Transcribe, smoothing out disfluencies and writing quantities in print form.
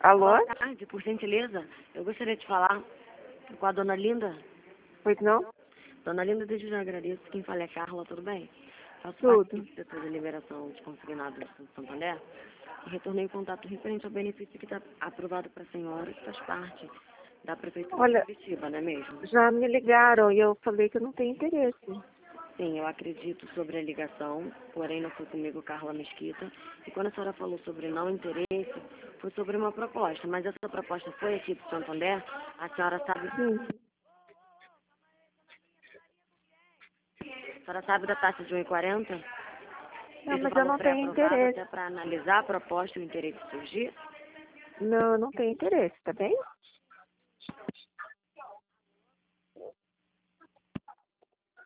Alô? Boa tarde, por gentileza. Eu gostaria de falar com a dona Linda. Pois não? Dona Linda, desde já agradeço. Quem fala é Carla, tudo bem? Faço Tudo. parte do setor de liberação de consignados do Santander e retornei o contato referente ao benefício que está aprovado para a senhora, que faz parte da Prefeitura Olha, de Curitiba, não é mesmo? já me ligaram e eu falei que eu não tenho interesse. Sim, eu acredito sobre a ligação, porém não foi comigo, Carla Mesquita. E quando a senhora falou sobre não interesse, foi sobre uma proposta. Mas essa proposta foi aqui do Santander? A senhora sabe, Sim. a senhora sabe da taxa de 1,40? Não, Esse mas eu valor não tenho pré-aprovado interesse. até para analisar a proposta e o interesse surgir? Não, eu não tenho interesse, tá bem?